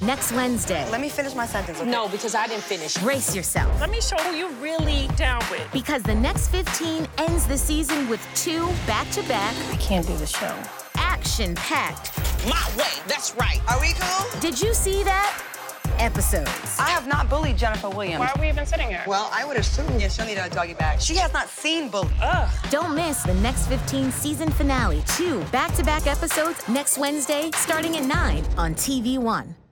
next Wednesday. Let me finish my sentence, okay? No, because I didn't finish. Brace yourself. Let me show who you really down with. Because the next 15 ends the season with 2 back-to-back. I can't do the show. Action-packed. My way, that's right. Are we cool? Did you see that? Episodes. I have not bullied Jennifer Williams. Why are we even sitting here? Well, I would assume she'll need a doggy bag. She has not seen bully. Don't miss the next 15 season finale. 2 back-to-back episodes next Wednesday, starting at 9 on TV1.